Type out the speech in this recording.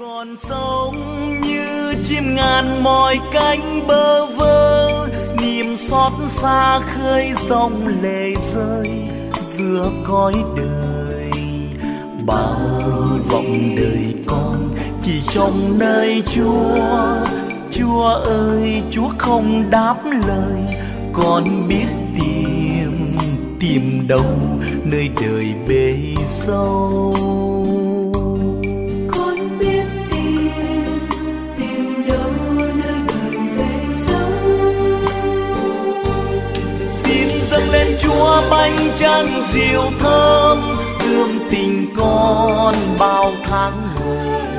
còn sống như chim ngàn mỏi cánh bơ vơ, niềm xót xa khơi dòng lệ rơi giữa cõi đời. Bao hy vọng đời con chỉ trong nơi Chúa. Chúa ơi, Chúa không đáp lời, con biết tìm đâu nơi đời bể sâu. Con biết tìm đâu nơi đời bể sâu. Xin dâng lên Chúa bánh trăng rượu thơm, ươm tình con bao tháng ngày.